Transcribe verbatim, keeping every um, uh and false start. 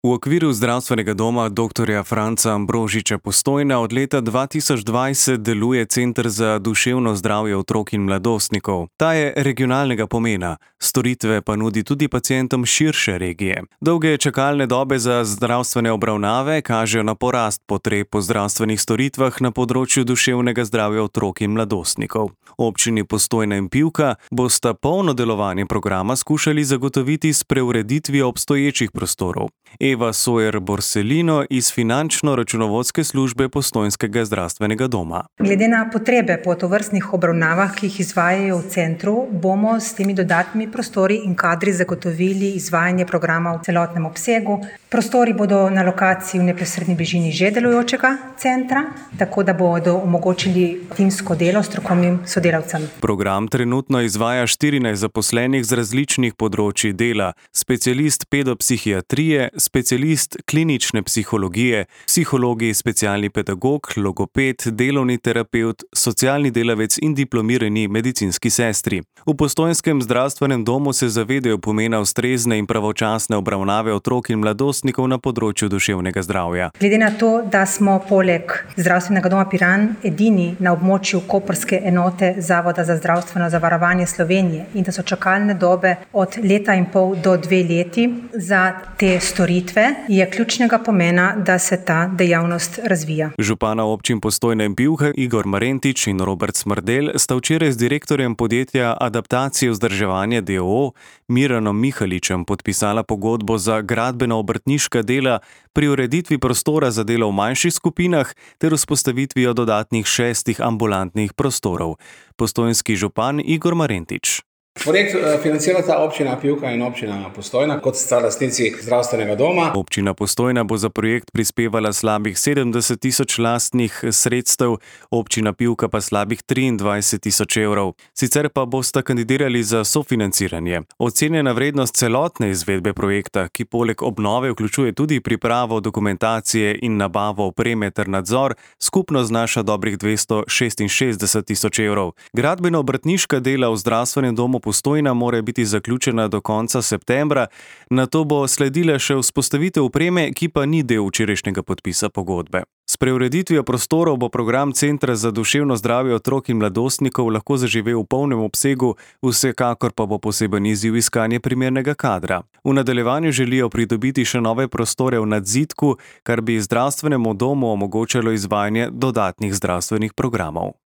V okviru zdravstvenega doma doktorja Franca Ambrožiča Postojna od leta dva tisoč dvajset deluje Center za duševno zdravje otrok in mladostnikov. Ta je regionalnega pomena, storitve pa nudi tudi pacientom širše regije. Dolge čakalne dobe za zdravstvene obravnave kažejo na porast potreb po zdravstvenih storitvah na področju duševnega zdravja otrok in mladostnikov. Občini Postojna in Pivka bosta polno delovanje programa skušali zagotoviti s preureditvijo obstoječih prostorov. Eva Sojer-Borsellino iz finančno-računovodske službe Postojnskega zdravstvenega doma. Glede na potrebe po tovrstnih obravnavah, ki jih izvajajo v centru, bomo s temi dodatnimi prostori in kadri zagotovili izvajanje programa v celotnem obsegu. Prostori bodo na lokaciji v neposredni bližini že delujočega centra, tako da bodo omogočili timsko delo strokovnim sodelavcem. Program trenutno izvaja štirinajst zaposlenih z različnih področij dela, specialist pedopsihiatrije, specialist klinične psihologije, psihologi, specialni pedagog, logoped, delovni terapevt, socialni delavec in diplomirani medicinski sestri. V Postojnskem zdravstvenem domu se zavedajo pomena ustrezne in pravočasne obravnave otrok in mladostnikov na področju duševnega zdravja. Glede na to, da smo poleg zdravstvenega doma Piran edini na območju koprske enote Zavoda za zdravstveno zavarovanje Slovenije in da so čakalne dobe od leta in pol do dve leti za te storitve, je ključnega pomena, da se ta dejavnost razvija. Župana občin Postojna in Pivka Igor Marentič in Robert Smrdelj sta včeraj z direktorjem podjetja Adaptacije vzdrževanje d. o. o. Miranom Mihaličem podpisala pogodbo za gradbeno-obrtniška dela pri ureditvi prostora za delo v manjših skupinah ter vzpostavitvijo dodatnih šestih ambulantnih prostorov. Postojnski župan Igor Marentič. Projekt financirata občina Pivka in občina Postojna kot sta lastnici zdravstvenega doma. Občina Postojna bo za projekt prispevala slabih sedemdeset tisoč lastnih sredstev, občina Pivka pa slabih triindvajset tisoč evrov. Sicer pa bosta kandidirali za sofinanciranje. Ocenjena vrednost celotne izvedbe projekta, ki poleg obnove vključuje tudi pripravo dokumentacije in nabavo opreme ter nadzor, skupno znaša dobrih dvesto šestinšestdeset tisoč evrov. Gradbeno-obrtniška dela v zdravstvenem domu Postojna mora biti zaključena do konca septembra, nato bo sledila še vzpostavitev opreme, ki pa ni del včerajšnjega podpisa pogodbe. S preureditvijo prostorov bo program Centra za duševno zdravje otrok in mladostnikov lahko zaživel v polnem obsegu, vsekakor pa bo poseben izziv iskanje primernega kadra. V nadaljevanju želijo pridobiti še nove prostore v nadzidku, kar bi zdravstvenemu domu omogočalo izvajanje dodatnih zdravstvenih programov.